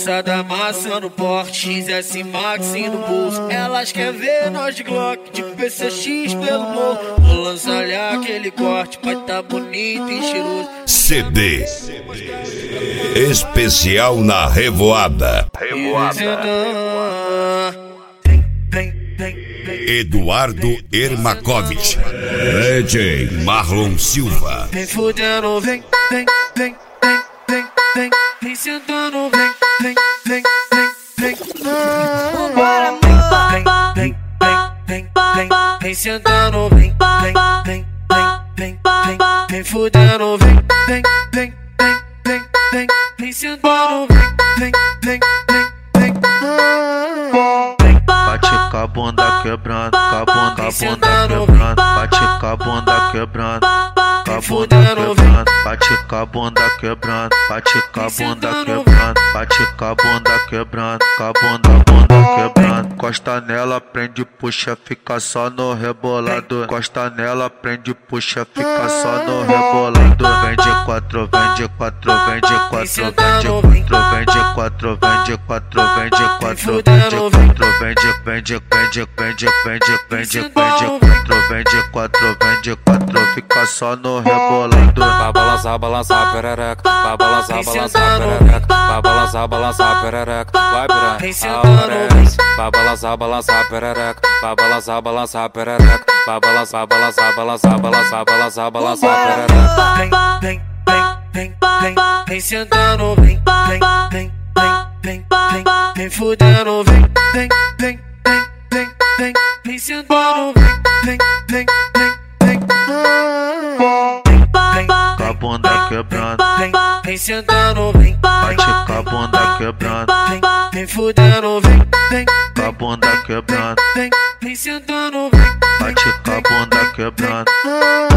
Moçada amassando porte, XS Max no bolso. Elas querem ver nós de Glock, de PCX pelo morro. Vou lançar-lhe aquele corte, vai tá bonito e cheiroso. CD especial na Revoada. Eduardo Ermakovich, DJ Marlon Silva. Vem fudendo, vem, vem, vem, vem, vem, vem, vem sentando, vem, vem, vem, vem, vem. Vambora, amor. Vem, vem, vem, vem, vem, vem sentando, vem, vem, vem, vem, vem, vem fudendo, vem, vem, vem, vem, vem, vem, vem sentando, vem, vem, vem, vem, vem. Bate com a bunda quebrando, com a bunda quebrando, bate com a bunda quebrando, com a bunda quebrando, bate com a bunda quebrando, bate com a bunda quebrando, bate com a bunda quebrando, com a bunda quebrando. Costa nela, prende, puxa, fica só no rebolado. Costa nela, prende, puxa, fica só no rebolado. Vende quatro, vende quatro, vende quatro, vende quatro, vende quatro, vende quatro, vende quatro, vende quatro, vende vende, vende, vende, vende, vende, vende quatro, vende quatro, fica só no rebolado. Vai balançar, balançar, perereca. Vai balançar, balançar, perereca. Vai balançar, balançar, perereca. Vai piranha, vai balançar, balançar, perereca. Vai balançar, balançar, perereca. Vai balançar, balançar, balançar, balançar, balançar, balançar, perereca. Vem, vem, vem, vem, vem, vem sentando, vem, vem, vem, vem, vem, vem fudendo, vem, vem, vem, vem, vem, vem sentando, vem, vem, vem, vem, vem. Com a bunda quebrando, vem sentando, vem, bate com a bunda quebrando, vem fudendo, vem, com a bunda quebrando, vem sentando, vem, bate com a bunda quebrando.